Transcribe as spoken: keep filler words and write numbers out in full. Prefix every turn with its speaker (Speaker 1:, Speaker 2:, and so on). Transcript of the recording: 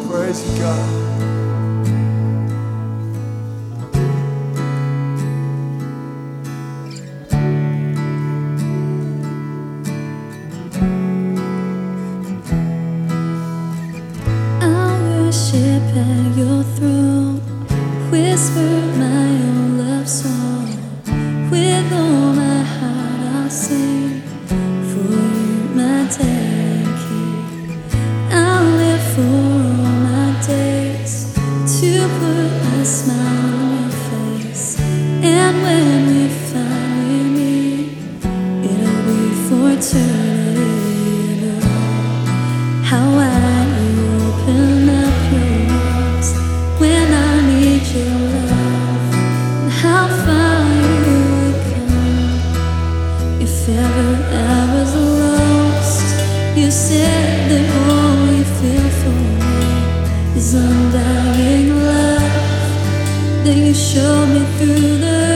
Speaker 1: Praise you, God.
Speaker 2: At your throne, whisper my own love song. With all my heart I'll sing, for you my daddy. I'll live for all my days to put a smile on your face. And when we finally meet, it'll be for eternity. And oh, how wide you open up when I need your love, and how far you would come. If ever I was lost, you said that all you feel for me is undying love. Then you showed me through the